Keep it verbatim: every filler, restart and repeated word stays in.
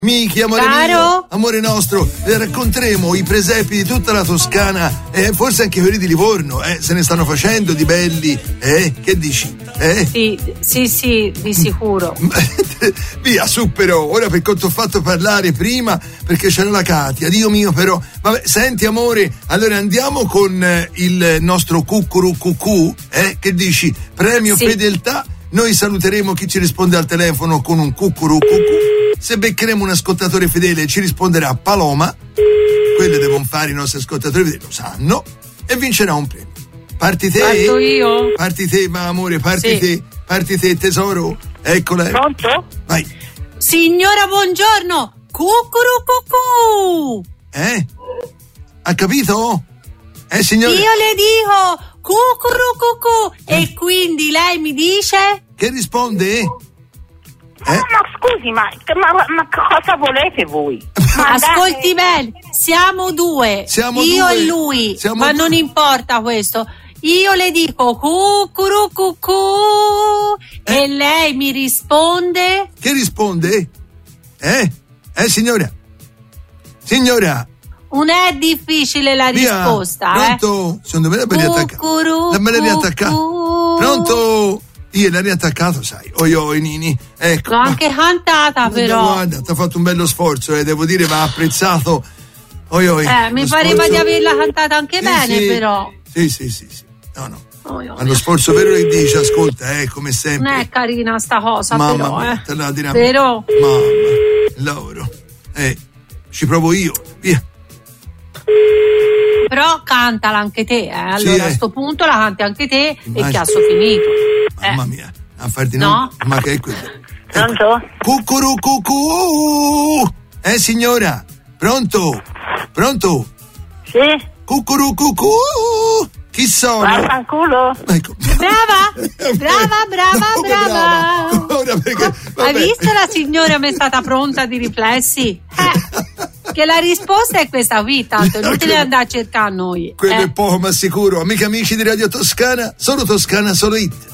Michi, amore Caro? mio, amore nostro, eh, racconteremo i presepi di tutta la Toscana e eh, forse anche quelli di Livorno, eh, se ne stanno facendo di belli, eh? Che dici? Eh? Sì, sì, sì, di sicuro. Via, su però, ora per quanto ho fatto parlare prima, perché c'era la Katia, Dio mio però, vabbè, senti amore, allora andiamo con eh, il nostro cucuru cucù, eh? Che dici? Premio Sì. fedeltà, noi saluteremo chi ci risponde al telefono con un cucuru cucù. Se beccheremo un ascoltatore fedele ci risponderà Paloma, quello devono fare i nostri ascoltatori fedeli, lo sanno, e vincerà un premio. Parti te? Parto io? Parti te, ma amore, parti Sì. te, parti te tesoro, eccola. Pronto? Vai. Signora, buongiorno! Cucuru cucù! Eh? Ha capito? Eh signore? Io le dico cucuru cucù e quindi lei mi dice? Che risponde? Eh? Ma scusi, ma, ma, ma cosa volete voi? Ma Ascolti bene, siamo due, Siamo io due. e lui, Siamo ma due. non importa questo. Io le dico cucuru cucù Eh? e lei mi risponde? Che risponde? Eh? Eh signora? Signora? Non è difficile la Via. risposta, Pronto? Secondo me la ben riattaccata. Cucuru La ben riattaccata. cucù. Pronto? Io l'ho riattaccato, sai. Oi oi Nini. Ecco. L'ho anche cantata però. Guarda, ti ha fatto un bello sforzo, eh, devo dire, va apprezzato. Oi oi. Eh, mi Lo pareva sforzo- di averla cantata anche Sì, bene sì. però. Sì, sì, sì, sì. No, no. Oi, oi. Ma lo sforzo vero che dice, ascolta, eh, come sempre. Non è carina sta cosa Mamma però, mia, eh. te la dirà. Però Mamma, loro. Eh, ci provo io, via. Però cantala anche te, eh. Allora Sì, eh. a sto punto la canti anche te e Immagino. chiasso finito. Mamma Eh. mia, a far di No? Ma che è quello? Pronto? Cucuru cucù! Eh signora? Pronto? Pronto? Sì? Cucuru cucù! Chi sono? Vaffanculo? Ecco. Brava, brava, brava, Come brava. Ora perché, Hai vabbè. visto la signora mi è stata pronta di riflessi? Eh, che la risposta è questa qui, tanto è inutile andare a cercare a noi. Quello eh. è poco ma sicuro. Amiche amici di Radio Toscana, solo Toscana, solo It.